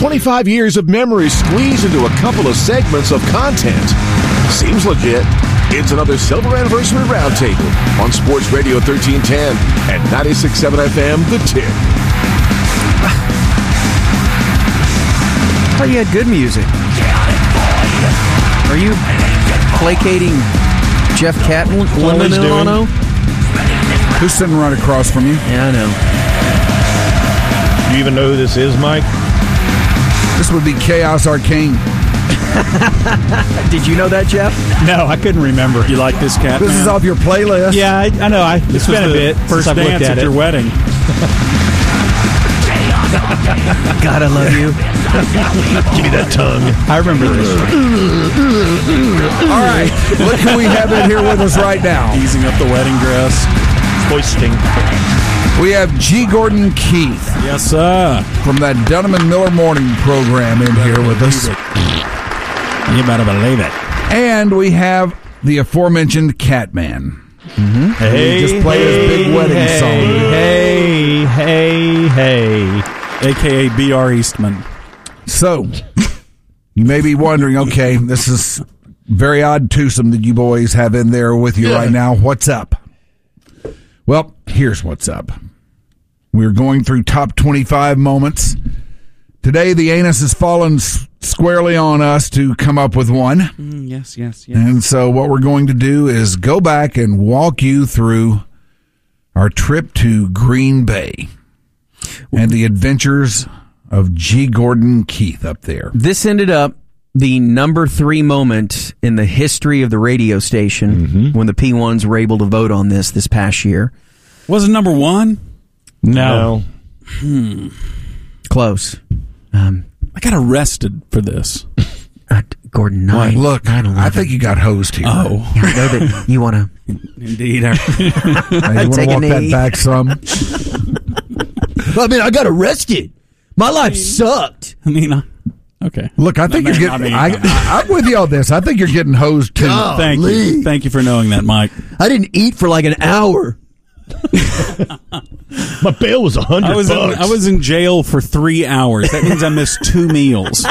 25 years of memories squeezed into a couple of segments of content. Seems legit. It's another Silver Anniversary Roundtable on Sports Radio 1310 and 96.7 FM, The Tick. Oh, you had good music. Are you placating Jeff Catlin? Who's sitting right across from you? Yeah, I know. Do you even know who this is, Mike? This would be Chaos Arcane. Did you know that, Jeff? No, I couldn't remember. You like this cat? This is off your playlist. Yeah, I know. It's been a bit First since I've dance looked at at your it. wedding. God, I love you. Give me that tongue. I remember this. All right, look who we have in here with us right now. Easing up the wedding dress. Hoisting. We have G. Gordon Keith Yes, sir. from that Dunham and Miller morning program in here with us. You better believe it. And we have the aforementioned Catman. Hey, He just played his big wedding song. Hey. A.K.A. B.R. Eastman. So, you may be wondering, okay, this is very odd twosome that you boys have in there with you right now. What's up? Well, here's what's up. We're going through top 25 moments. Today, the anus has fallen squarely on us to come up with one. Yes. And so what we're going to do is go back and walk you through our trip to Green Bay and the adventures of G. Gordon Keith up there. This ended up the number 3 moment in the history of the radio station when the P1s were able to vote on this past year. Was it number 1? No. Close. I got arrested for this. Gordon, 9. Look, I think you got hosed here. Oh. Yeah, I know that you want to. Indeed. You want to Take a walk that knee. back some? I mean, I got arrested. My life sucked. I mean, okay. Look, I think you're getting. I'm with you on this. I think you're getting hosed too. Thank you. Thank you for knowing that, Mike. I didn't eat for like an hour. My bail was $100. I was in jail for 3 hours. That means I missed 2 meals.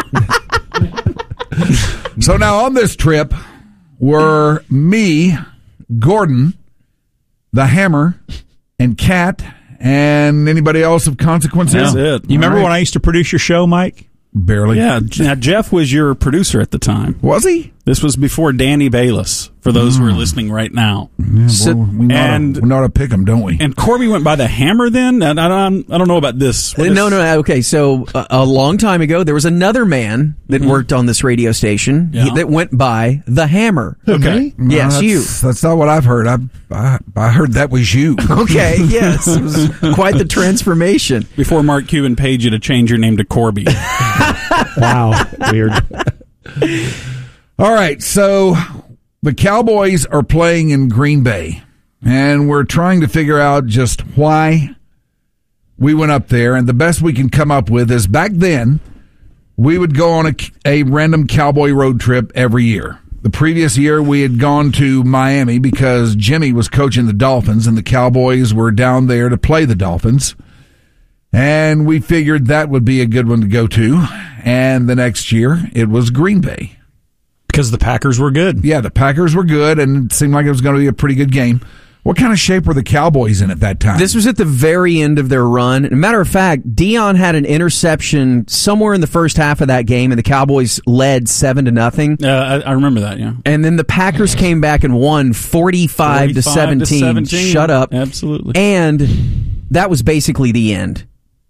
So now on this trip were me, Gordon, the Hammer, and Cat, and anybody else of consequence. That's it. You remember when I used to produce your show, Mike? Barely. Yeah. Now, Jeff was your producer at the time. Was he? This was before Danny Bayless, for those who are listening right now. Yeah, well, we know how to pick him, don't we? And Corby went by the Hammer then? And I don't know about this. No. Okay, so a long time ago, there was another man that worked on this radio station that went by the Hammer. Okay. No, Yes, you. That's not what I've heard. I heard that was you. Okay, yes. It was quite the transformation. Before Mark Cuban paid you to change your name to Corby. Wow. Weird. All right, so the Cowboys are playing in Green Bay, and we're trying to figure out just why we went up there. And the best we can come up with is back then, we would go on a random Cowboy road trip every year. The previous year, we had gone to Miami because Jimmy was coaching the Dolphins, and the Cowboys were down there to play the Dolphins. And we figured that would be a good one to go to. And the next year, it was Green Bay. Because the Packers were good. Yeah, the Packers were good, and it seemed like it was going to be a pretty good game. What kind of shape were the Cowboys in at that time? This was at the very end of their run. As a matter of fact, Dion had an interception somewhere in the first half of that game, and the Cowboys led 7-0. I remember that, yeah. And then the Packers came back and won 45-17. Shut up. Absolutely. And that was basically the end,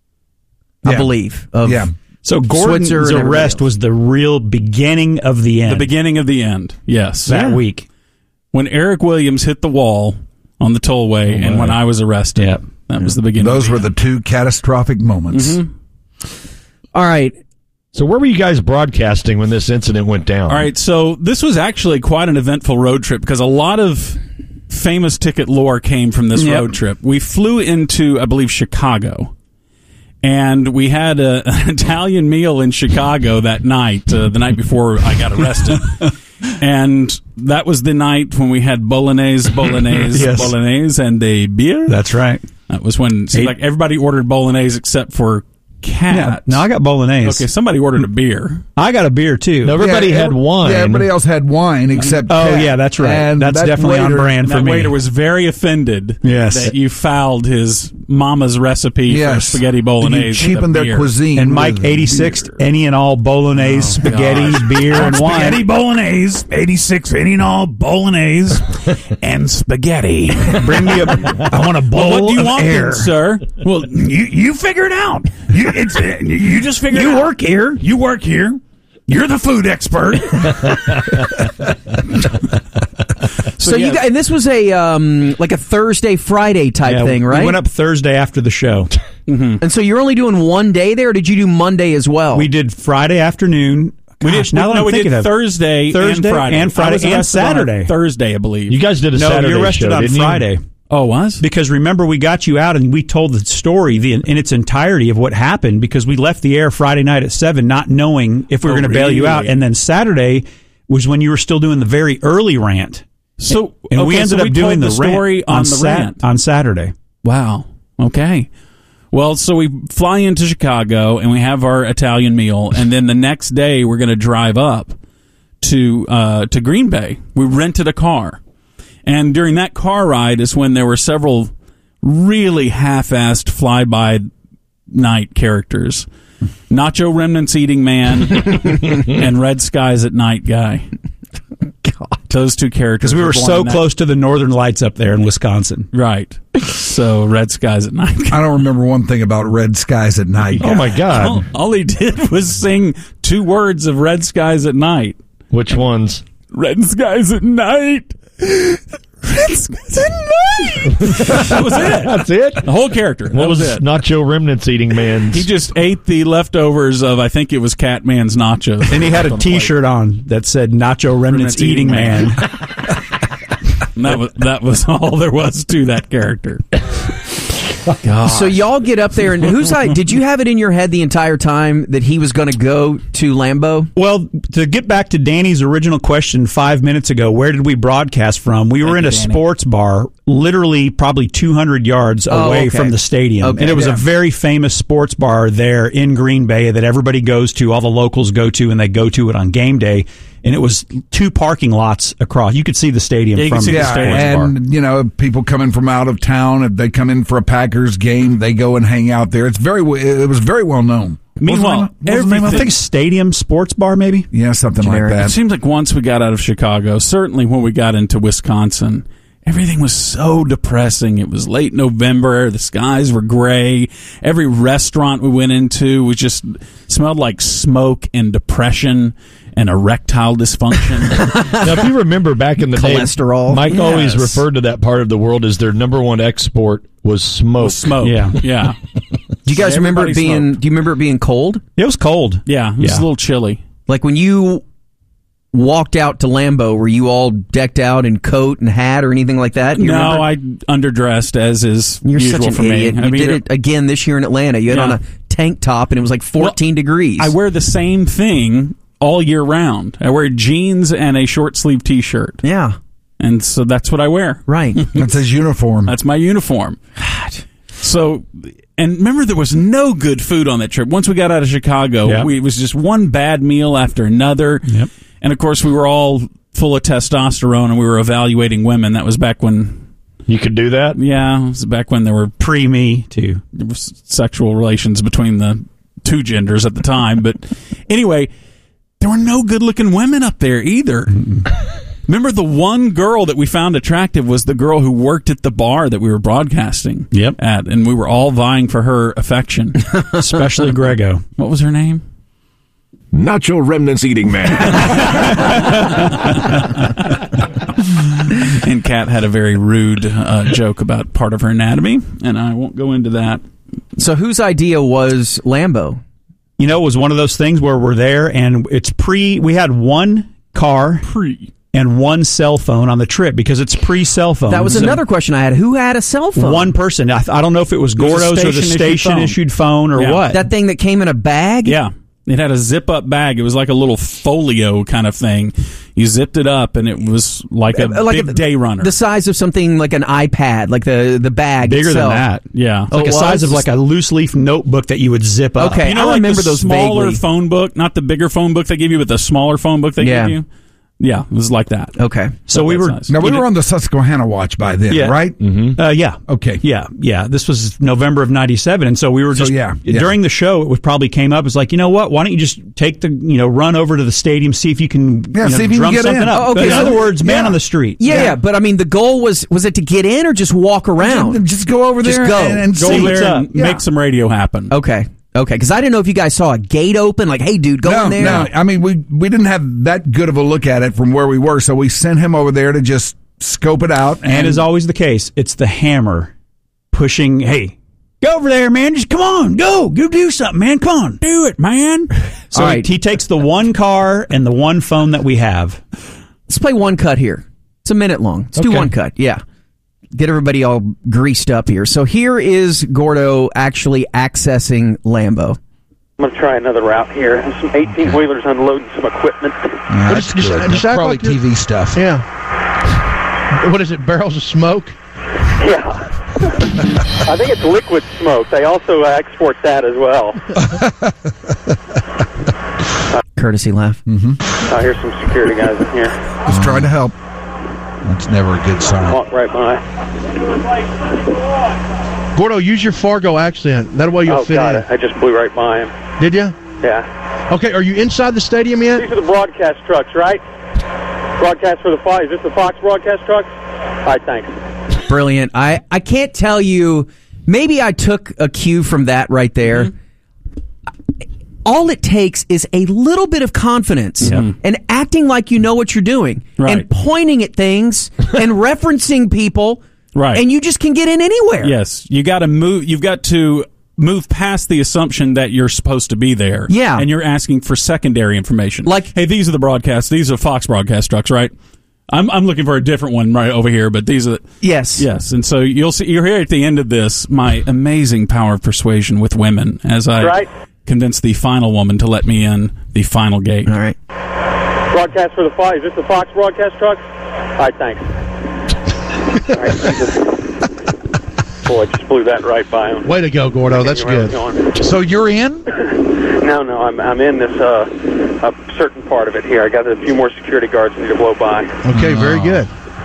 I believe. So Gordon's Switzer and arrest was the real beginning of the end. The beginning of the end, yes. That week. When Eric Williams hit the wall on the tollway and when I was arrested. Yep. That was the beginning. Those were the two catastrophic moments. All right. So where were you guys broadcasting when this incident went down? All right, so this was actually quite an eventful road trip because a lot of famous ticket lore came from this road trip. We flew into, I believe, Chicago. And we had an Italian meal in Chicago that night, the night before I got arrested. And that was the night when we had bolognese, Yes. bolognese, and a beer. That's right. That was when it seemed like everybody ordered bolognese except for Cat. No, I got bolognese. Okay, somebody ordered a beer. I got a beer too. No, everybody had wine. Yeah, everybody else had wine except Cat. Yeah, that's right. And That's that definitely on waiter- brand for That me. waiter was very offended Yes. that you fouled his mama's recipe for spaghetti bolognese. You cheapened with a their beer. cuisine. And Mike, with 86, beer. any and all bolognese, spaghetti, beer, and wine. Spaghetti bolognese, 86, any and all bolognese, and spaghetti. Bring me I want a bowl What do you of want, air. then, sir? Well, you figure it out. You just figure it out. You work here. You work here. You're the food expert. So you got, and this was a like a Thursday Friday type thing, right? We went up Thursday after the show. And so you're only doing one day there, or did you do Monday as well? We did Friday afternoon. We Gosh, did, now that I'm we tking did of it. Thursday and Friday. and Friday I was and arrested on a Saturday. Thursday, I believe. You guys did a No, Saturday you arrested show, on didn't you? Friday. Oh, was? Because remember, we got you out and we told the story in its entirety of what happened because we left the air Friday night at 7 not knowing if we were going to bail you out. really? And then Saturday was when you were still doing the very early rant. So And we okay, ended so up doing told the story rant on the rant. on Saturday. Wow. Okay. Well, so we fly into Chicago and we have our Italian meal, and then the next day we're going to drive up to Green Bay. We rented a car, and during that car ride is when there were several really half-assed fly-by-night characters: Nacho Remnants Eating Man and Red Skies at Night guy. Those two characters. Because we were born so in that- close to the Northern Lights up there in Wisconsin. Right. So Red Skies at Night. I don't remember one thing about Red Skies at Night. Oh, my God. All he did was sing 2 words of Red Skies at Night. Which ones? Red Skies at Night. Red Skies at Night. That was it. That's it? The whole character. That What was it. Nacho Remnants Eating Man? He just ate the leftovers of, I think it was Catman's nachos. And he had a T-shirt on that said "Nacho Remnants Eating Man." And that was all there was to that character. So y'all get up there, and did you have it in your head the entire time that he was going to go to Lambeau? Well, to get back to Danny's original question 5 minutes ago, where did we broadcast from? We were in a Danny. sports bar, literally probably 200 yards away okay. from the stadium. Okay, and it was a very famous sports bar there in Green Bay that everybody goes to, all the locals go to, and they go to it on game day. And it was 2 parking lots across. You could see the stadium Yeah, you from could see the the stadium. sports bar. And, people coming from out of town, if they come in for a Packers game, they go and hang out there. It was very well known. Meanwhile, I think Stadium Sports Bar, maybe? Yeah, something Generic. like it that. seemed like once we got out of Chicago, certainly when we got into Wisconsin, everything was so depressing. It was late November. The skies were gray. Every restaurant we went into was just smelled like smoke and depression and erectile dysfunction. Now, if you remember back in the Cholesterol. day, Mike always Yes. referred to that part of the world as their number one export was smoke. Smoke. Yeah. Yeah. Do you guys remember it Everybody being? smoked. Do you remember it being cold? It was cold. Yeah. It was a little chilly. Like when you walked out to Lambeau, were you all decked out in coat and hat or anything like that? You No, remember? I underdressed as is You're usual such an for idiot. me. You did it again this year in Atlanta. You had Yeah. on a tank top and it was like 14 degrees. I wear the same thing all year round. I wear jeans and a short sleeve T-shirt, Yeah, and so that's what I wear. right. That's his uniform. That's my uniform. So, and remember, there was no good food on that trip. Once we got out of Chicago, Yeah. it was just one bad meal after another. Yep. And of course, we were all full of testosterone, and we were evaluating women. That was back when, You could do that? yeah, it was back when there were Pre-me, too. sexual relations between the 2 genders at the time. But anyway, there were no good-looking women up there either. Remember, the one girl that we found attractive was the girl who worked at the bar that we were broadcasting at, and we were all vying for her affection. Especially Grego. What was her name? Nacho Remnants Eating Man. And Kat had a very rude joke about part of her anatomy, and I won't go into that. So whose idea was Lambeau? You know, it was one of those things where we're there and we had one car and one cell phone on the trip because it's pre-cell phone. That was another question I had. Who had a cell phone? One person. I don't know if it was It was a Gordo's or the station-issued station-issued phone or Yeah. what. That thing that came in a bag? Yeah. It had a zip-up bag. It was like a little folio kind of thing. You zipped it up, and it was like a big day runner. The size of something like an iPad, like the bag Bigger itself. than that. Yeah. Like a size of like a loose leaf notebook that you would zip up. Okay, You know, I like remember the those smaller vaguely. phone book, not the bigger phone book they give you, but the smaller phone book they Yeah. give you. Yeah, it was like that. Okay. So we that were size. Now, we were on the Susquehanna watch by then, Yeah. right? yeah. Okay. Yeah. This was November of '97, and so we were just yeah. during the show. It was probably came up. It's like, you know what? Why don't you just take the run over to the stadium, see if you can see if you drum can get something in. up. Oh, okay. In other words, man on the street. Yeah, but I mean, the goal was it to get in or just walk around? Just go over Just there go. and Go see. there and Yeah. make some radio happen. Okay, because I didn't know if you guys saw a gate open. Like, hey, dude, go in there. No, I mean, we didn't have that good of a look at it from where we were, so we sent him over there to just scope it out. And as always the case, it's the hammer pushing. Hey, go over there, man. Just come on, go do something, man. Come on, do it, man. So All right. he takes the one car and the one phone that we have. Let's play one cut here. It's a minute long. Let's do Okay. one cut. Yeah. Get everybody all greased up here. So here is Gordo actually accessing Lambeau. I'm going to try another route here. Some 18-wheelers unloading some equipment. Just act Probably like you're- TV stuff. Yeah. What is it, barrels of smoke? Yeah. I think it's liquid smoke. They also export that as well. Courtesy laugh. I hear some security guys in here. just trying to help. That's never a good sign. Walk right by. Gordo, use your Fargo accent. That way you'll Oh, fit got in. it. I just blew right by him. Did you? Yeah. Okay, are you inside the stadium yet? These are the broadcast trucks, right? Broadcast for the Fox. Is this the Fox broadcast trucks? All right, thanks. Brilliant. I can't tell you. Maybe I took a cue from that right there. All it takes is a little bit of confidence and acting like you know what you're doing Right. and pointing at things and referencing people. Right. And you just can get in anywhere. Yes, you got to move. You've got to move past the assumption that you're supposed to be there. Yeah. and you're asking for secondary information. Like- hey, these are the broadcasts. These are Fox broadcast trucks, right? I'm looking for a different one right over here, but these are Yes. yes. And so you'll see. You're here at the end of this. My amazing power of persuasion with women as I Right. convince the final woman to let me in the final gate. All right. Broadcast for the Fox. Is this the Fox broadcast trucks? All right, thanks. All right, boy, just blew that right by him. Way to go, Gordo. That's good. So you're in? No, I'm in this a certain part of it here. I got a few more security guards I need to blow by. Okay, very good.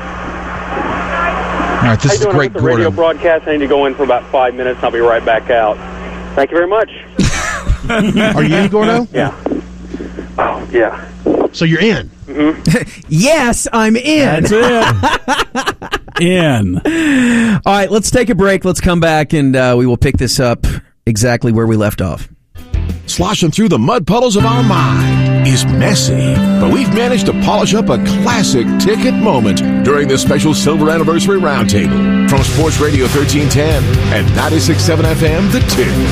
All right, How this you is doing? I'm great, with the radio Gordo. broadcast. I need to go in for about 5 minutes. I'll be right back out. Thank you very much. Are you in, Gordo? Yeah. Oh, yeah. So you're in. Yes, I'm in. That's it. In. All right, let's take a break. Let's come back and we will pick this up exactly where we left off. Sloshing through the mud puddles of our mind is messy, but we've managed to polish up a classic ticket moment during this special Silver Anniversary Roundtable from Sports Radio 1310 and 96.7 FM, The Ticket.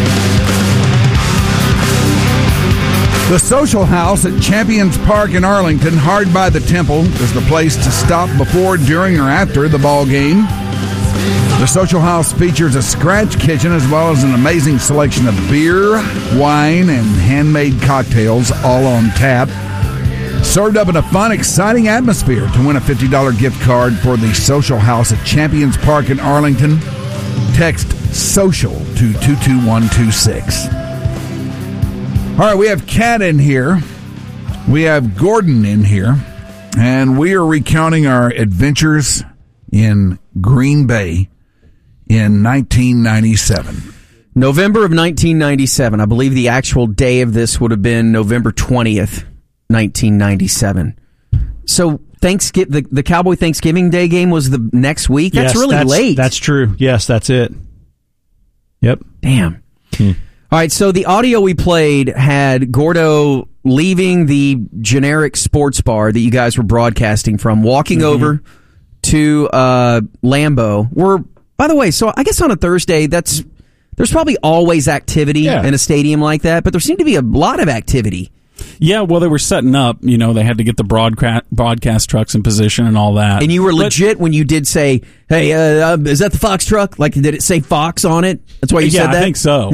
The Social House at Champions Park in Arlington, hard by the Temple, is the place to stop before, during, or after the ball game. The Social House features a scratch kitchen as well as an amazing selection of beer, wine, and handmade cocktails, all on tap. Served up in a fun, exciting atmosphere. To win a $50 gift card for the Social House at Champions Park in Arlington, text SOCIAL to 22126. All right, we have Kat in here. We have Gordon in here. And we are recounting our adventures in Green Bay in 1997. November of 1997. I believe the actual day of this would have been November 20th, 1997. So Thanksgiving, the Cowboy Thanksgiving Day game was the next week. That's Yes, really late. That's true. Yes, that's it. Yep. Damn. All right, so the audio we played had Gordo leaving the generic sports bar that you guys were broadcasting from, walking over to Lambeau. By the way, so I guess on a Thursday, there's probably always activity in a stadium like that, but there seemed to be a lot of activity. Yeah, well, they were setting up. You know, they had to get the broadcast trucks in position and all that. And you were legit when you did say, hey, is that the Fox truck? Like, did it say Fox on it? That's why you said that? I think so.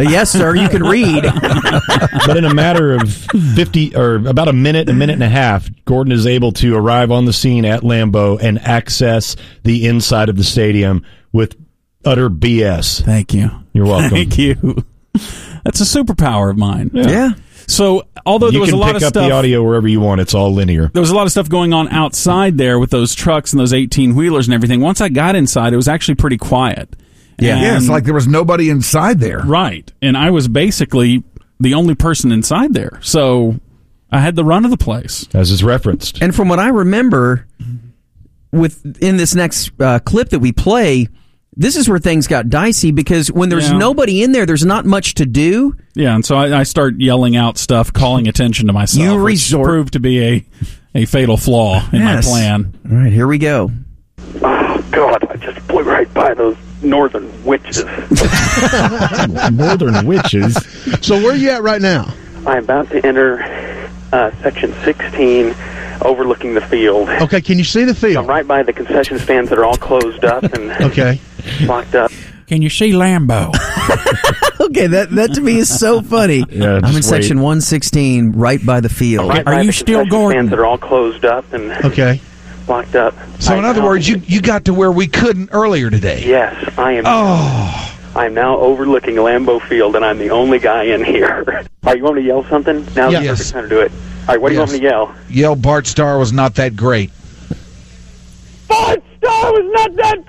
Yes, sir. You can read. But in a matter of 50 or about a minute and a half, Gordon is able to arrive on the scene at Lambeau and access the inside of the stadium with utter BS. Thank you. You're welcome. Thank you. That's a superpower of mine. Yeah. So, although there You was can a lot pick of up stuff, the audio wherever you want. It's all linear. there was a lot of stuff going on outside there with those trucks and those 18-wheelers and everything. Once I got inside, it was actually pretty quiet. Yeah, it's And- like there was nobody inside there. Right. And I was basically the only person inside there. So I had the run of the place. As is referenced. And from what I remember, in this next clip that we play, this is where things got dicey because when there's nobody in there, there's not much to do. Yeah, and so I start yelling out stuff, calling attention to myself, You which resort- proved to be a fatal flaw in my plan. All right, here we go. Oh, God, I just blew right by those northern witches. Northern witches. So where are you at right now? I'm about to enter Section 16, overlooking the field. Okay, can you see the I'm field? right by the concession stands that are all closed up and Okay. locked up. Can you see Lambeau? Okay, that to me is so funny. Yeah, I'm in just section 116, right by the field. Right by Are you the still concession Gordon? stands that are all closed up and Okay. locked up. So in other words, you got to where we couldn't earlier today. Yes, I am. Oh, I'm now overlooking Lambeau Field, and I'm the only guy in here. All right, you want me to yell something? Now's the Yes. perfect time to do it. All right, what do you want me to yell? yell Bart Starr was not that great. Bart Starr was not that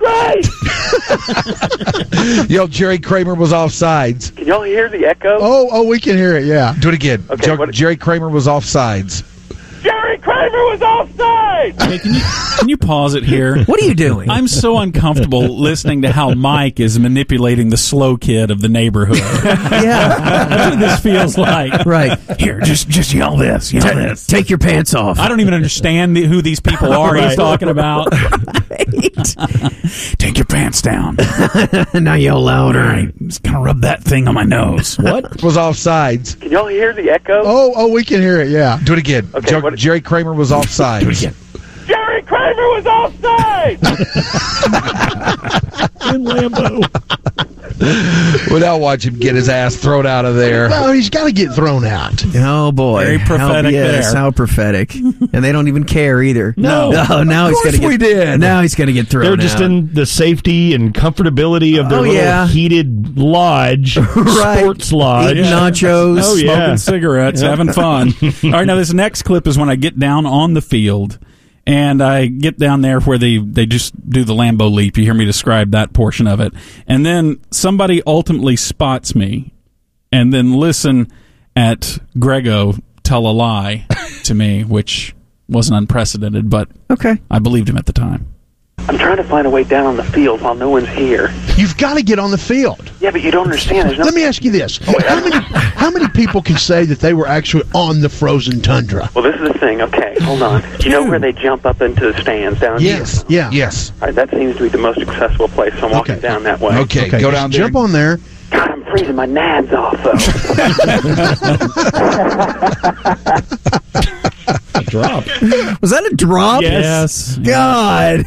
great! Yell Jerry Kramer was offsides. Can y'all hear the echo? Oh, we can hear it, yeah. Do it again. Okay, what- Jerry Kramer was offsides. Jerry Kramer was offside! Hey, can you pause it here? What are you doing? I'm so uncomfortable listening to how Mike is manipulating the slow kid of the neighborhood. Yeah, That's what this feels like. right. Here, just yell this. Yell this. Take your pants off. I don't even understand who these people are he's talking about. Take your pants down. Now yell louder. All right, just kind of rub that thing on my nose. What? Was offsides. Can y'all hear the echo? Oh, we can hear it, yeah. Do it again. Okay, what- Jerry Kramer was offsides. Jerry Kramer was offside! In Lambeau. Well, now watch him get his ass thrown out of there. Well, he's got to get thrown out. Oh boy, Very prophetic there. How prophetic, and they don't even care either. No. Now he's course gonna we get. did. Now he's gonna get thrown. They're just out. in the safety and comfortability of their little heated lodge, Right. sports lodge. Eating nachos. Oh, yeah. Smoking cigarettes, having fun. All right, now this next clip is when I get down on the field, and I get down there where they just do the Lambeau leap. You hear me describe that portion of it. And then somebody ultimately spots me, and then listen at Grego tell a lie to me, which wasn't unprecedented, but Okay. I believed him at the time. I'm trying to find a way down on the field while no one's here. You've got to get on the field. Yeah, but you don't understand. There's no... Let me ask you this. How many people can say that they were actually on the frozen tundra? Well, this is the thing. Okay, hold on. You know where they jump up into the stands down Yes. here? Yeah. Yes. All right, that seems to be the most accessible place, so I'm walking Okay. down that way. Okay, go just down there. jump on there. God, I'm freezing my nads off, though. Drop. Was that a drop? Yes. God.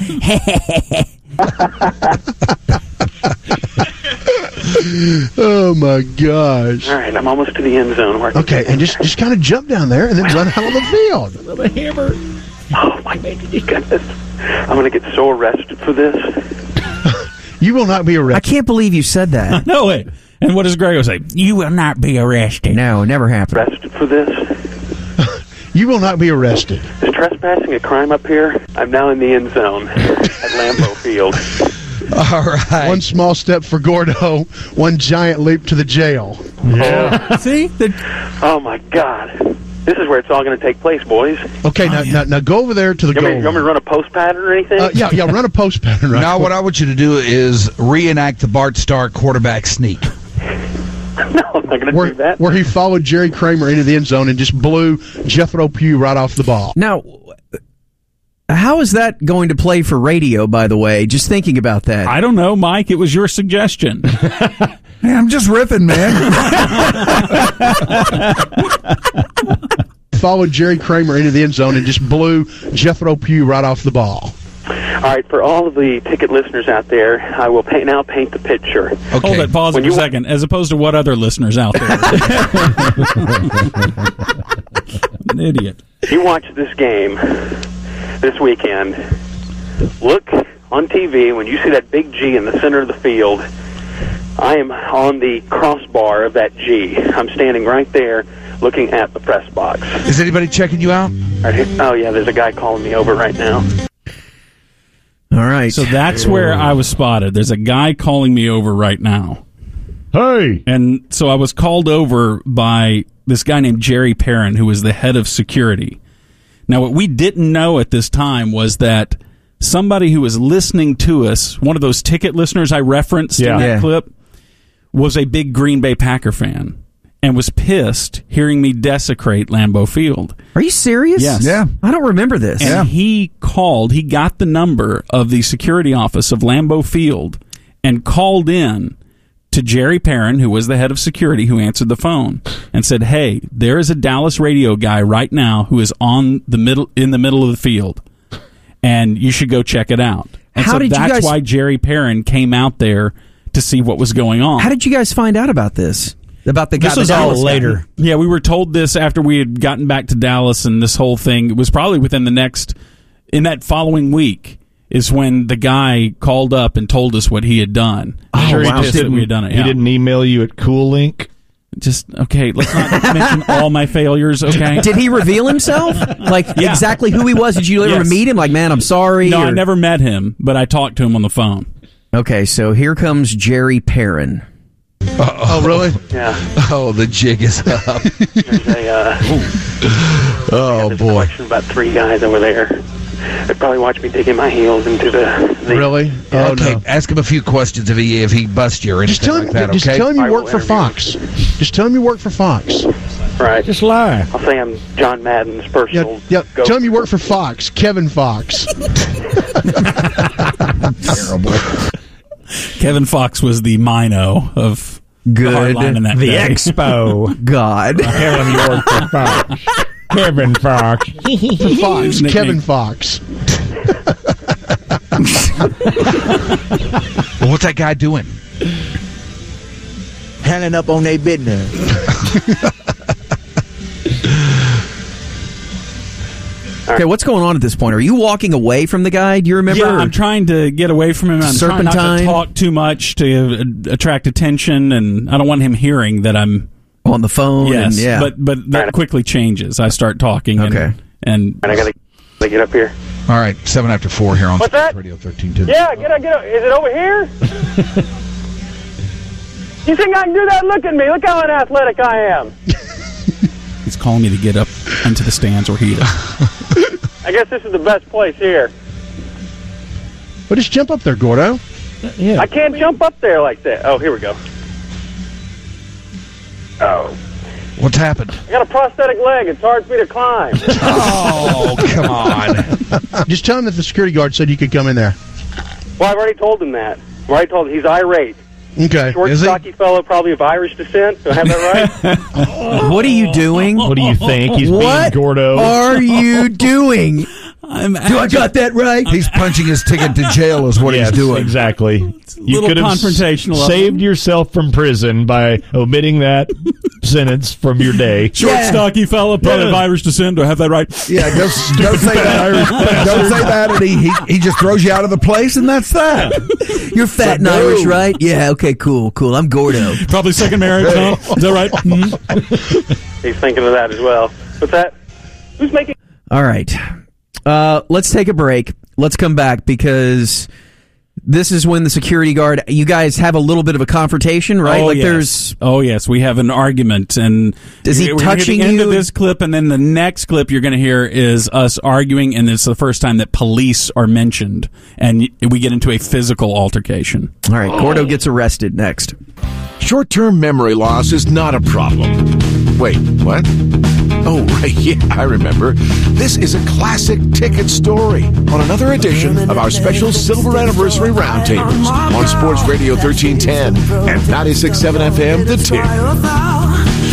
Oh, my gosh. All right, I'm almost to the end zone. Where I can Okay, and just kind of jump down there and then run out on the field. Oh, my goodness. I'm going to get so arrested for this. You will not be I arrested. can't believe you said that. No, wait. And what does Grego say? You will not be arrested. No, never happened. Arrested for this? You will not be arrested. Is trespassing a crime up here? I'm now in the end zone at Lambeau Field. All right. One small step for Gordo, one giant leap to the jail. See? Oh, my God. This is where it's all going to take place, boys. Okay, now go over there to the You want me goal. to run a post pattern or anything? Yeah, run a post pattern right Now, quick. what I want you to do is reenact the Bart Starr quarterback sneak. No, I'm not going to do that. where he followed Jerry Kramer into the end zone and just blew Jethro Pugh right off the ball. Now, how is that going to play for radio, by the way? Just thinking about that. I don't know, Mike. It was your suggestion. Hey, I'm just riffing, man. Followed Jerry Kramer into the end zone and just blew Jethro Pugh right off the ball. All right, for all of the ticket listeners out there, I will now paint the picture. Okay. Hold it, pause it for a second. As opposed to what other listeners out there? An idiot. You watch this game this weekend. Look on TV when you see that big G in the center of the field. I am on the crossbar of that G. I'm standing right there looking at the press box. Is anybody checking you out? Right here. Oh, yeah, there's a guy calling me over right now. All right. So that's where I was spotted. There's a guy calling me over right now. Hey! And so I was called over by this guy named Jerry Perrin, who was the head of security. Now, what we didn't know at this time was that somebody who was listening to us, one of those ticket listeners I referenced in that clip, was a big Green Bay Packer fan and was pissed hearing me desecrate Lambeau Field. Are you serious? Yes. Yeah. I don't remember this. And he got the number of the security office of Lambeau Field and called in to Jerry Perrin, who was the head of security, who answered the phone and said, "Hey, there is a Dallas radio guy right now who is in the middle of the field, and you should go check it out." And that's why Jerry Perrin came out there to see what was going on. How did you guys find out about this? About the guy? This was all later. Yeah, we were told this after we had gotten back to Dallas, and this whole thing, it was probably in that following week, is when the guy called up and told us what he had done. Oh, sure, he pissed that we had done it. He didn't email you at Cool Link? Just, okay, let's not mention all my failures, okay? Did he reveal himself? Exactly who he was? Did you ever meet him? Like, man, I'm sorry? No, I never met him, but I talked to him on the phone. Okay, so here comes Jerry Perrin. Oh, really? Yeah. Oh, the jig is up. There's a collection of about 3 guys over there. They probably watch me digging my heels into the Really? Oh, okay, no. Ask him a few questions if he busts you or anything like that, okay? Just tell him you work for interview Fox. Just tell him you work for Fox. Right. Just lie. I'll say I'm John Madden's personal. Yeah. ghost. Tell him you work for Fox. Kevin Fox. Terrible. Kevin Fox was the Mino of Good. Hardline in that The day. Expo. God. Tell him you work for Fox. Kevin Fox. For Fox. Kevin Fox. Well, what's that guy doing? Handing up on their business. Okay, what's going on at this point? Are you walking away from the guy? Do you remember? Yeah, I'm trying to get away from him. I'm trying not to talk too much to attract attention, and I don't want him hearing that I'm on the phone. Yes, and, yeah. but that quickly changes. I start talking. Okay. And I got to get up here. All right, 7 after 4 here on What's that? Radio 13.2. Yeah, get up. Is it over here? You think I can do that? Look at me. Look how unathletic I am. He's calling me to get up into the stands where he is. I guess this is the best place here. Well, just jump up there, Gordo. Yeah. I can't jump up there like that. Oh, here we go. Oh. What's happened? I got a prosthetic leg. It's hard for me to climb. Oh, come on. Just tell him that the security guard said you could come in there. Well, I've already told him that. I've already told him he's irate. Okay. Short, stocky fellow, probably of Irish descent. Do I have that right? What are you doing? What do you think? He's What being Gordo. are you doing? Do I got that right? He's punching his ticket to jail is what Yes, he's doing. Exactly. You little could have confrontational of saved yourself from prison by omitting that sentence from your day. Short, stocky fella, probably of Irish descent. Do I have that right? Yeah, don't say that. Don't say that, and he just throws you out of the place, and that's that. You're fat and Irish, right? Yeah, okay, cool. I'm Gordo. Probably second marriage, huh? Is that right? Mm-hmm. He's thinking of that as well. What's that? Who's making... All right. Let's take a break. Let's come back because this is when the security guard, you guys have a little bit of a confrontation, right? Oh, yes. We have an argument. And is he touching you? End you? of this clip, and then the next clip you're going to hear is us arguing, and it's the first time that police are mentioned, and we get into a physical altercation. All right, Gordo gets arrested next. Short-term memory loss is not a problem. Wait, what? Oh, right, yeah, I remember. This is a classic ticket story on another edition of our special Silver Anniversary Roundtables on Sports Radio 1310 and 96.7 FM, The Tick.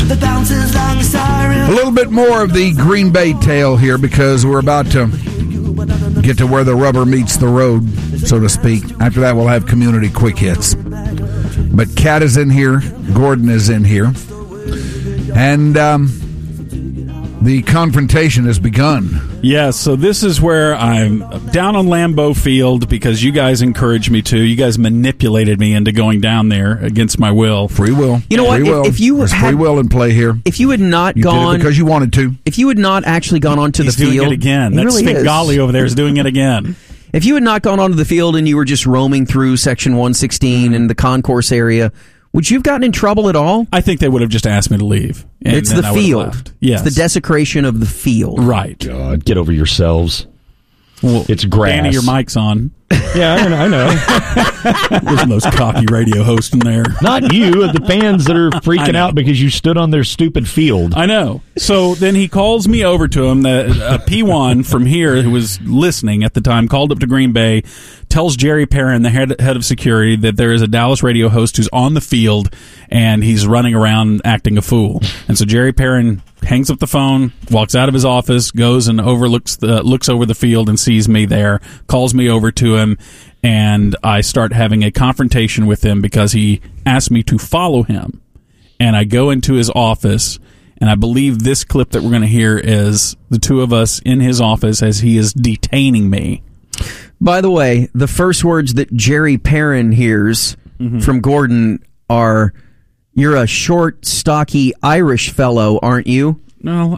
A little bit more of the Green Bay tale here because we're about to get to where the rubber meets the road, so to speak. After that, we'll have community quick hits. But Cat is in here. Gordon is in here. And the confrontation has begun. Yes, so this is where I'm down on Lambeau Field because you guys encouraged me to. You guys manipulated me into going down there against my will. Free will. You know what? There's free will in play here. If you had not gone... did it because you wanted to. If you had not actually gone onto the field... He's doing it again. That really Svengali over there is doing it again. If you had not gone onto the field and you were just roaming through Section 116 and the concourse area... Would you have gotten in trouble at all? I think they would have just asked me to leave. And it's the field. Yes. It's the desecration of the field. Right. God, get over yourselves. Well, it's grass. Danny, your mic's on. Yeah, I know. There's the most cocky radio host in there. Not you, the fans that are freaking out because you stood on their stupid field. I know. So then he calls me over to him. P1 from here, who was listening at the time, called up to Green Bay, tells Jerry Perrin, the head of security, that there is a Dallas radio host who's on the field and he's running around acting a fool. And so Jerry Perrin hangs up the phone, walks out of his office, goes and looks over the field and sees me there, calls me over to him, and I start having a confrontation with him because he asked me to follow him. And I go into his office, and I believe this clip that we're going to hear is the two of us in his office as he is detaining me. By the way, the first words that Jerry Perrin hears from Gordon are, "You're a short, stocky Irish fellow, aren't you?" No,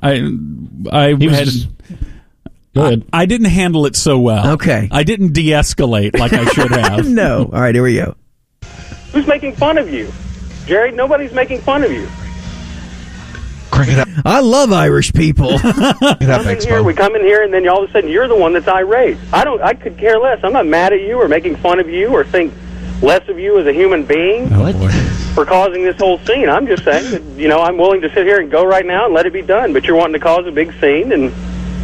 Go ahead. I didn't handle it so well. Okay. I didn't de-escalate like I should have. No. All right, here we go. Who's making fun of you? Jerry, nobody's making fun of you. Crank it up. I love Irish people. We come in here, and then all of a sudden you're the one that's irate. I could care less. I'm not mad at you or making fun of you or think less of you as a human being for causing this whole scene. I'm just saying that, I'm willing to sit here and go right now and let it be done, but you're wanting to cause a big scene, and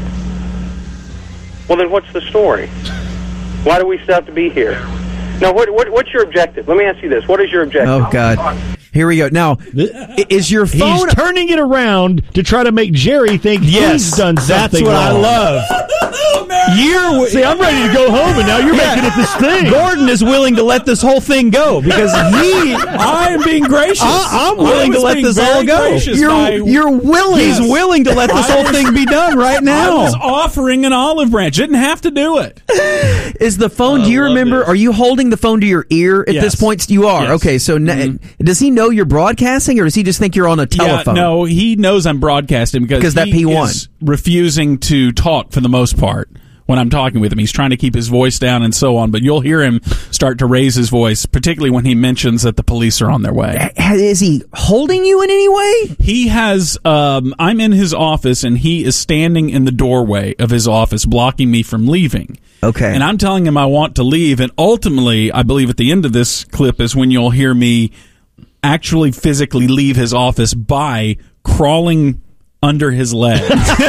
well, then what's the story? Why do we still have to be here? Now, what's your objective? Let me ask you this. What is your objective? Oh, God. Here we go. Now, is your phone... He's turning it around to try to make Jerry think he's done something that's what wrong. I love. See, I'm ready to go home, and now you're making it this thing. Gordon is willing to let this whole thing go because I am being gracious. I'm willing to let this all go. You're willing. He's willing to let this whole thing be done right now. I was offering an olive branch. Didn't have to do it. Is the phone, do you remember, are you holding the phone to your ear at this point? You are. Yes. Okay, so does he know you're broadcasting, or does he just think you're on a telephone? Yeah, no, he knows I'm broadcasting because that P1 is refusing to talk for the most part when I'm talking with him. He's trying to keep his voice down and so on, but you'll hear him start to raise his voice, particularly when he mentions that the police are on their way. Is he holding you in any way? He has, I'm in his office, and he is standing in the doorway of his office, blocking me from leaving. Okay. And I'm telling him I want to leave, and ultimately, I believe at the end of this clip is when you'll hear me actually physically leave his office by crawling under his legs.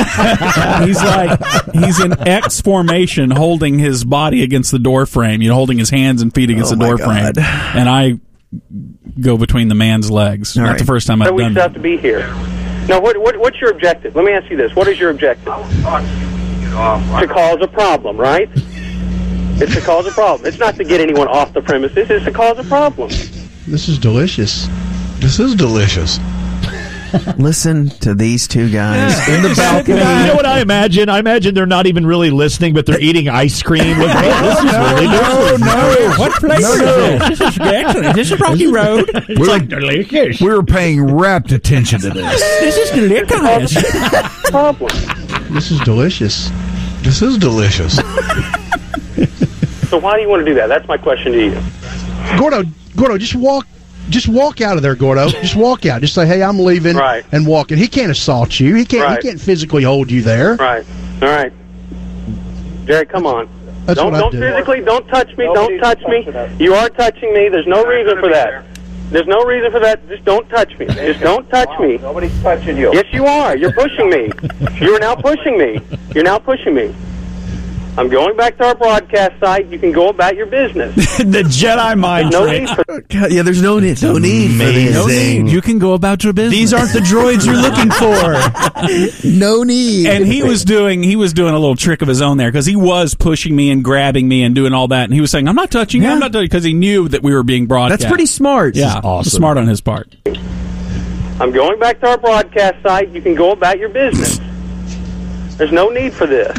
He's in X formation, holding his body against the door frame, holding his hands and feet against the door frame. And I go between the man's legs. Not the first time I've done that. We still have to be here. Now, what's your objective? Let me ask you this. What is your objective? To cause a problem, right? It's to cause a problem. It's not to get anyone off the premises. It's to cause a problem. This is delicious. This is delicious. Listen to these two guys in the balcony. You know what I imagine? I imagine they're not even really listening, but they're eating ice cream. This is really delicious. No. What flavor is this? This is excellent. This is Rocky Road. It's like delicious. We were paying rapt attention to this. This is delicious. Problem. This is delicious. This is delicious. So why do you want to do that? That's my question to you. Gordo, just walk out of there, Gordo. Just walk out. Just say, "Hey, I'm leaving," and walk. And he can't assault you. He can't physically hold you there. Right. All right. Jerry, come on. Don't physically. Don't touch me. Don't touch me. You are touching me. There's no reason for that. There's no reason for that. Just don't touch me. Just don't touch me. Nobody's touching you. Yes, you are. You're pushing me. You are now pushing me. You're now pushing me. I'm going back to our broadcast site. You can go about your business. The Jedi mind trick. Yeah, there's no need. No need for this. No need. You can go about your business. These aren't the droids you're looking for. No need. And he was doing a little trick of his own there because he was pushing me and grabbing me and doing all that. And he was saying, I'm not touching you. I'm not touching you, because he knew that we were being broadcast. That's pretty smart. Yeah, awesome. Smart on his part. I'm going back to our broadcast site. You can go about your business. There's no need for this.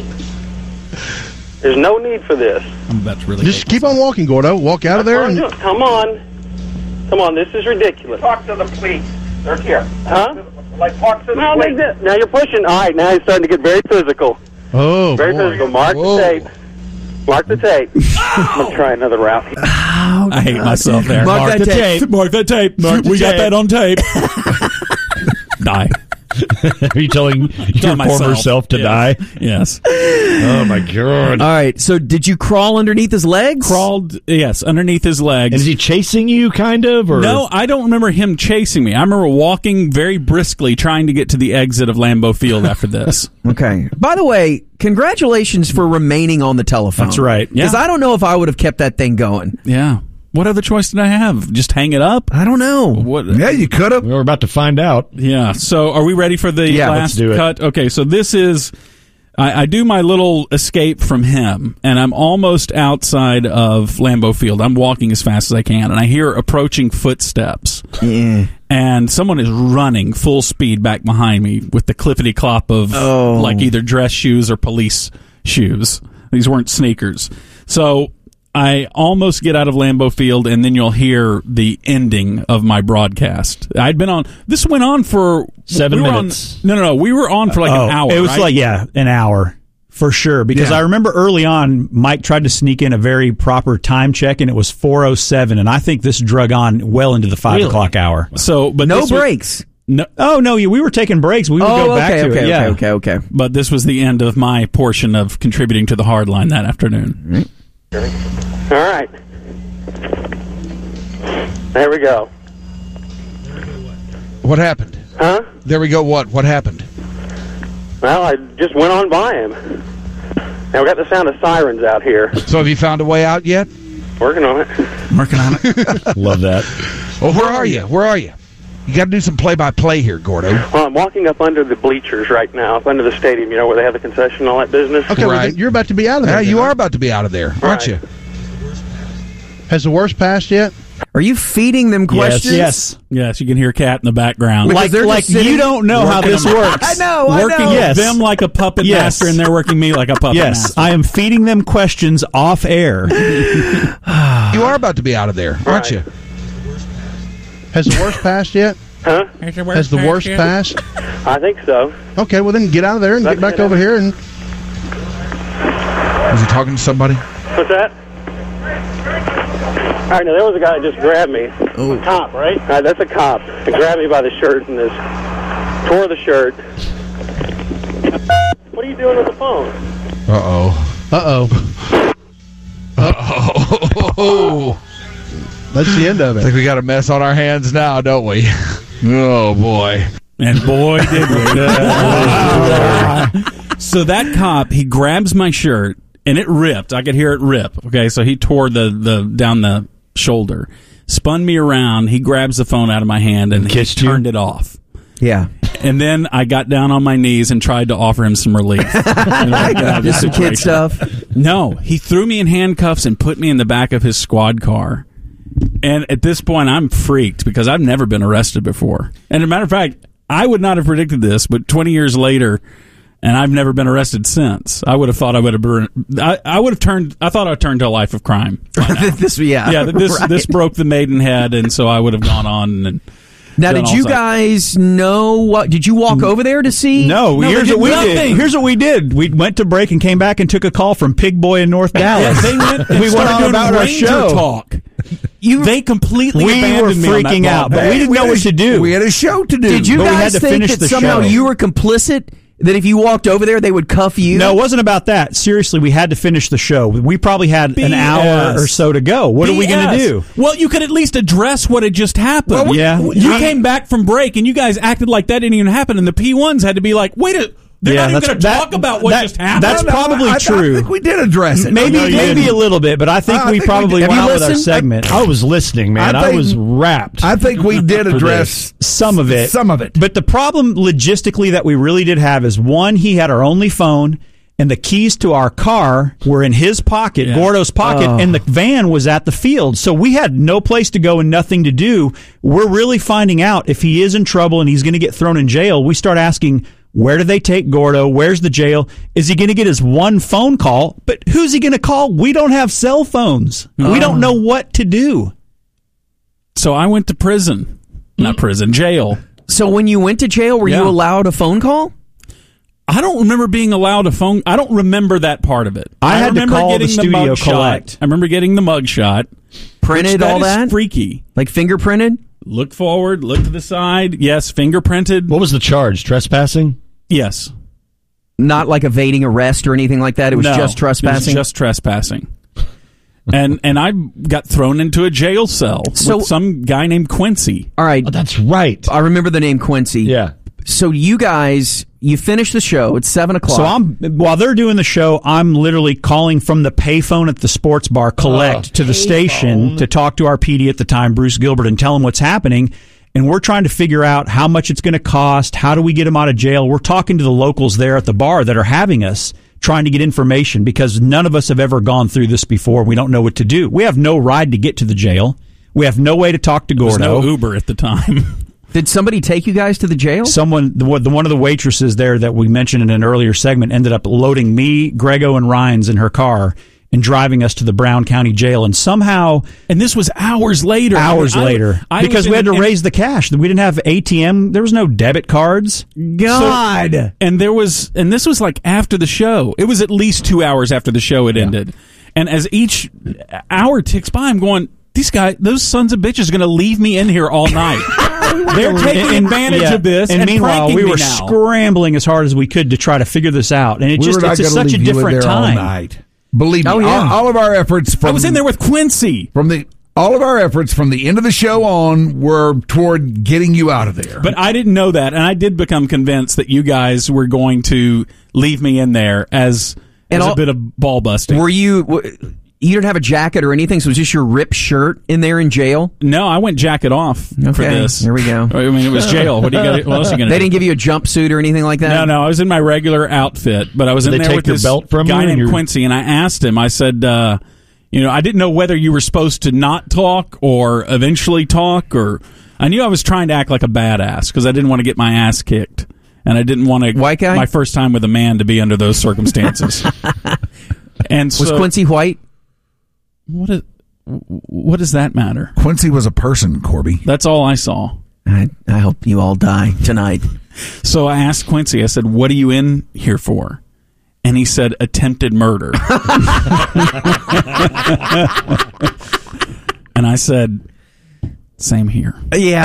There's no need for this. I'm about to really Just keep on walking, Gordo. Walk out of there. And Come on. Come on, this is ridiculous. Talk to the police. They're here. Huh? Like, talk to the police. Now you're pushing. All right, now he's starting to get very physical. Oh, very physical. Mark the tape. Mark the tape. I'm going to try another route. I hate myself there. Mark that tape. Mark that tape. We got that on tape. Die. Are you telling your former self to die? Yes. Oh, my God. All right, so did you crawl underneath his legs? Crawled, yes, underneath his legs. And is he chasing you, kind of? Or? No, I don't remember him chasing me. I remember walking very briskly, trying to get to the exit of Lambeau Field after this. Okay. By the way, congratulations for remaining on the telephone. That's right. Because I don't know if I would have kept that thing going. Yeah. What other choice did I have? Just hang it up? I don't know. What? Yeah, you could have. We're about to find out. Yeah. So are we ready for the Yeah, last let's do it. cut? Okay, so this is... I do my little escape from him, and I'm almost outside of Lambeau Field. I'm walking as fast as I can, and I hear approaching footsteps. Yeah. And someone is running full speed back behind me with the clippity-clop of like either dress shoes or police shoes. These weren't sneakers. So I almost get out of Lambeau Field, and then you'll hear the ending of my broadcast. I'd been on... This went on for... 7 minutes. No. We were on for like an hour, It was right? an hour. For sure. Because I remember early on, Mike tried to sneak in a very proper time check, and it was 4:07, and I think this drug on well into the 5 o'clock hour. So, but No breaks. No. Oh, no, we were taking breaks. We would go back to it. Yeah. Okay. But this was the end of my portion of contributing to the hard line that afternoon. All right. There we go. What happened? Huh? There we go. What happened? Well, I just went on by him. Now we got the sound of sirens out here. So have you found a way out yet? Working on it. Love that. Well, where are you? Where are you? You got to do some play-by-play here, Gordo. Well, I'm walking up under the bleachers right now, up under the stadium, where they have the concession and all that business. Okay, well, then you're about to be out of there. Yeah, you then, are about to be out of there, aren't you? Has the worst passed yet? Are you feeding them questions? Yes, you can hear Cat in the background. Because they're just sitting- you don't know how this works. I know. Working them like a puppet master, and they're working me like a puppet master. I am feeding them questions off air. You are about to be out of there, aren't you? Has the worst passed yet? Huh? Has the worst passed? I think so. Okay, well then get out of there and get back over here. And Was he talking to somebody? What's that? All right, now there was a guy that just grabbed me. A cop, right? All right, that's a cop. He grabbed me by the shirt and tore the shirt. What are you doing with the phone? Uh-oh. That's the end of I it. think we got a mess on our hands now, don't we? Oh, boy. And boy, did we. So that cop, he grabs my shirt, and it ripped. I could hear it rip. Okay, so he tore the down the shoulder, spun me around. He grabs the phone out of my hand, and he turned it off. Yeah. And then I got down on my knees and tried to offer him some relief. Just some kid stuff? No, he threw me in handcuffs and put me in the back of his squad car. And at this point, I'm freaked because I've never been arrested before. And as a matter of fact, I would not have predicted this, but 20 years later, and I've never been arrested since. I would have thought I would have turned. I thought I would turn to a life of crime. This broke the Maidenhead, and so I would have gone on and. Now, did you guys know what? Did you walk over there to see? No, here's what we did. Here's what we did. We went to break and came back and took a call from Pig Boy in North Dallas. They went on about our show. Talk. They completely abandoned me. We were freaking out, but we didn't know what to do. We had a show to do. Did you guys think that somehow you were complicit? That if you walked over there, they would cuff you? No, it wasn't about that. Seriously, we had to finish the show. We probably had an hour or so to go. What are we going to do? Well, you could at least address what had just happened. Well, you came back from break, and you guys acted like that didn't even happen, and the P1s had to be like, wait a They're not even going to talk about what just happened. That's probably true. I think we did address it. Maybe a little bit, but I think we probably went on with our segment. I was listening, man. I was wrapped. I think we did address some of it. But the problem logistically that we really did have is, one, he had our only phone, and the keys to our car were in his pocket, Gordo's pocket, and the van was at the field. So we had no place to go and nothing to do. We're really finding out if he is in trouble and he's going to get thrown in jail. We start asking, where do they take Gordo? Where's the jail? Is he going to get his one phone call? But who's he going to call? We don't have cell phones. We don't know what to do. So I went to prison. Not prison, jail. So when you went to jail, were you allowed a phone call? I don't remember being allowed a phone. I don't remember that part of it. I had to call the studio collect. I remember getting the mug shot. Printed all that? Freaky. Like fingerprinted? Look forward, look to the side. Yes, fingerprinted. What was the charge? Trespassing? Yes. Not like evading arrest or anything like that? It was just trespassing? It was just trespassing. and I got thrown into a jail cell with some guy named Quincy. All right. Oh, that's right. I remember the name Quincy. Yeah. So you guys, you finish the show. It's 7 o'clock. So while they're doing the show, I'm literally calling from the payphone at the sports bar, to the station to talk to our PD at the time, Bruce Gilbert, and tell him what's happening. And we're trying to figure out how much it's going to cost. How do we get him out of jail? We're talking to the locals there at the bar that are having us, trying to get information, because none of us have ever gone through this before. We don't know what to do. We have no ride to get to the jail. We have no way to talk to Gordo. There was no Uber at the time. Did somebody take you guys to the jail? One of the waitresses there that we mentioned in an earlier segment ended up loading me, Grego, and Ryan's in her car and driving us to the Brown County Jail. And somehow... And this was hours later. Because we had to raise the cash. We didn't have ATM. There was no debit cards. God! So, and this was like after the show. It was at least 2 hours after the show had ended. And as each hour ticks by, I'm going, those sons of bitches are going to leave me in here all night. They're taking advantage of this. And meanwhile, we were scrambling as hard as we could to try to figure this out. And it's such a different time. All night. Believe me, all of our efforts I was in there with Quincy. All of our efforts from the end of the show on were toward getting you out of there. But I didn't know that, and I did become convinced that you guys were going to leave me in there as a bit of ball busting. Were you... You didn't have a jacket or anything, so it was just your ripped shirt in there in jail? No, I went jacket off for this. Here we go. I mean, it was jail. What else are you going to do? They didn't give you a jumpsuit or anything like that? No, I was in my regular outfit, but I was in there with this guy named Quincy, and I asked him, I said, I didn't know whether you were supposed to not talk or eventually talk, or I knew I was trying to act like a badass because I didn't want to get my ass kicked, and I didn't want White guy? my first time with a man to be under those circumstances. And was Quincy white? What does that matter? Quincy was a person, Corby. That's all I saw. I hope you all die tonight. So I asked Quincy, I said, what are you in here for? And he said, attempted murder. And I said, same here. Yeah.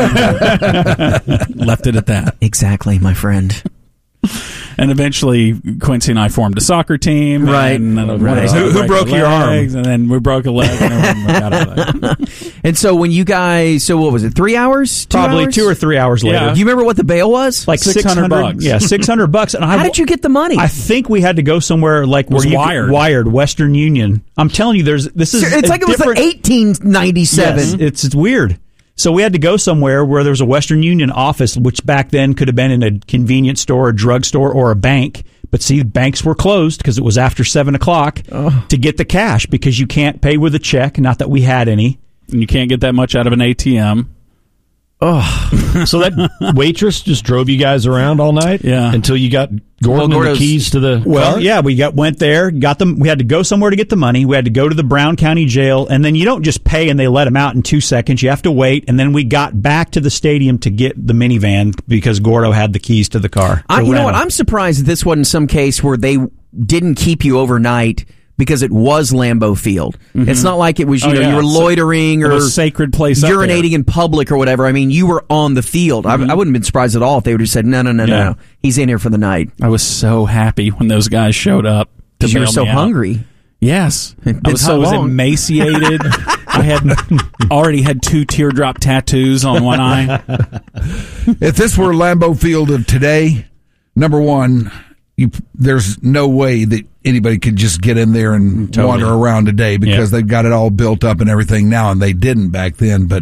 Left it at that. Exactly, my friend. And eventually, Quincy and I formed a soccer team. Right. Who broke your arm? And then we broke a leg. And then we got out of there. And so when you guys, what was it, 3 hours? Probably 2 or 3 hours later. Yeah. Do you remember what the bail was? Like $600. Yeah, $600. And how did you get the money? I think we had to go somewhere like where you wired Western Union. I'm telling you, this is it's like it was like 1897. Yes, it's weird. So we had to go somewhere where there was a Western Union office, which back then could have been in a convenience store, a drugstore, or a bank. But see, banks were closed because it was after 7 o'clock to get the cash, because you can't pay with a check. Not that we had any. And you can't get that much out of an ATM. Oh, so that waitress just drove you guys around all night? Yeah. Until you got Gordon and the keys to the car? Yeah, we went there, got them. We had to go somewhere to get the money. We had to go to the Brown County Jail, and then you don't just pay and they let them out in 2 seconds. You have to wait, and then we got back to the stadium to get the minivan because Gordo had the keys to the car. You know what? I'm surprised that this wasn't some case where they didn't keep you overnight, because it was Lambeau Field. Mm-hmm. It's not like it was, you were loitering or a sacred place, urinating in public or whatever. I mean, you were on the field. Mm-hmm. I wouldn't have been surprised at all if they would have said, no. He's in here for the night. I was so happy when those guys showed up. Because you were so hungry. Yes. I was emaciated. I had already had 2 teardrop tattoos on one eye. If this were Lambeau Field of today, number one, there's no way that anybody could just get in there and wander around today because they've got it all built up and everything now, and they didn't back then. But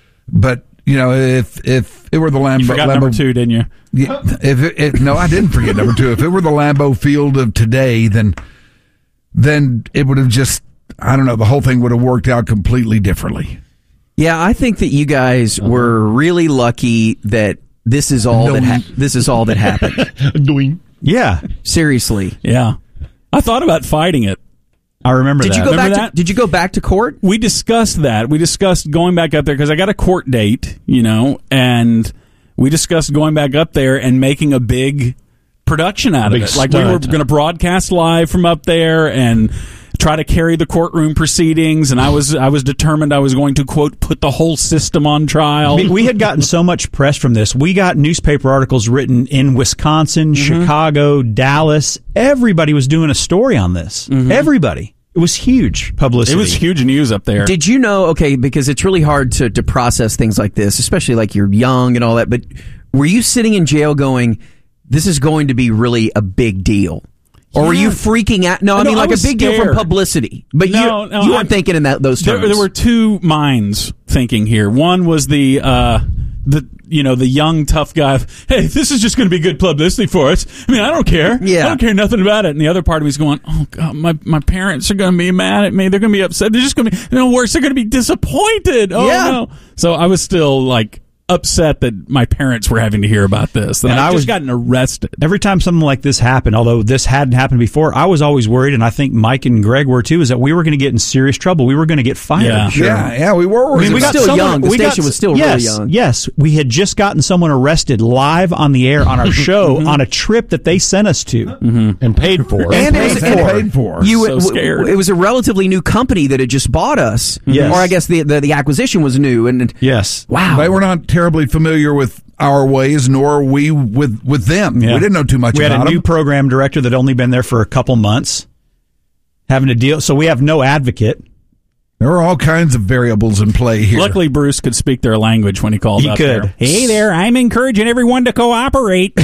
if it were the Lambeau, you forgot number 2, didn't you? Yeah, no, I didn't forget number 2. If it were the Lambeau Field of today, then it would have just, I don't know, the whole thing would have worked out completely differently. Yeah, I think that you guys were really lucky that this is all that happened. Yeah, seriously. Yeah, I thought about fighting it. I remember that. Did you go back? Did you go back to court? We discussed that. We discussed going back up there because I got a court date, and we discussed going back up there and making a big production out of it. Like we were going to broadcast live from up there and try to carry the courtroom proceedings, and I was determined I was going to, quote, put the whole system on trial. We had gotten so much press from this. We got newspaper articles written in Wisconsin, Chicago, Dallas. Everybody was doing a story on this. Everybody. It was huge publicity. It was huge news up there. Did you know, because it's really hard to process things like this, especially like you're young and all that, but were you sitting in jail going, this is going to be really a big deal? Or were you freaking out? No, I mean like a big deal from publicity. But you weren't thinking in those terms. There were two minds thinking here. One was the young tough guy. Hey, this is just going to be good publicity for us. I mean, I don't care. Yeah. I don't care nothing about it. And the other part of me is going, oh God, my parents are going to be mad at me. They're going to be upset. They're just going to be worse. They're going to be disappointed. Oh no. So I was still like upset that my parents were having to hear about this. And I was gotten arrested. Every time something like this happened, although this hadn't happened before, I was always worried, and I think Mike and Greg were too, is that we were going to get in serious trouble. We were going to get fired. Yeah, we were. I mean, we got still young. The station was still really young. Yes, we had just gotten someone arrested live on the air on our show on a trip that they sent us to and paid for. And paid for. So scared. It was a relatively new company that had just bought us. Yes. Or I guess the acquisition was new. And yes. Wow. They were not terribly familiar with our ways, nor we with them. Yeah. We didn't know too much about them. We had a new program director that had only been there for a couple months, having to deal. So we have no advocate. There are all kinds of variables in play here. Luckily, Bruce could speak their language when he called He out could. there. Hey there, I'm encouraging everyone to cooperate.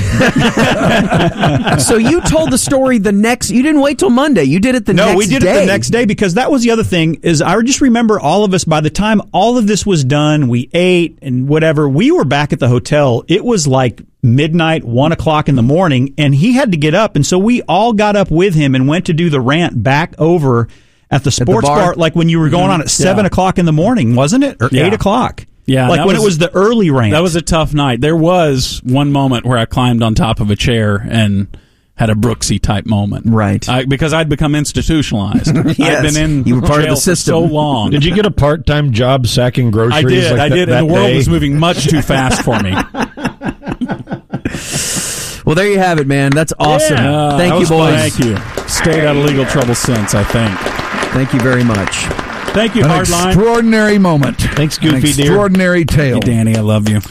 So you told the story you didn't wait till Monday. You did it the next day. No, we did it the next day because that was the other thing is I just remember all of us, by the time all of this was done, we ate and whatever, we were back at the hotel. It was like midnight, 1 o'clock in the morning, and he had to get up. And so we all got up with him and went to do the rant back over at the sports bar, like when you were going on at 7 o'clock in the morning, wasn't it? Or 8 o'clock? Yeah. Like when it was the early rant. That was a tough night. There was one moment where I climbed on top of a chair and had a Brooksy type moment. Right. Because I'd become institutionalized. Yes. I'd been in you were part jail of the system for so long. Did you get a part-time job sacking groceries? I did. That And the world day? was moving much too fast for me. Well, there you have it, man. That's awesome. Yeah. Thank you, boys. Thank you. Stayed out of legal trouble since, I think. Thank you very much. Thank you, An Hardline. extraordinary moment. Thanks, Goofy An dear. extraordinary tale. Hey, Danny, I love you.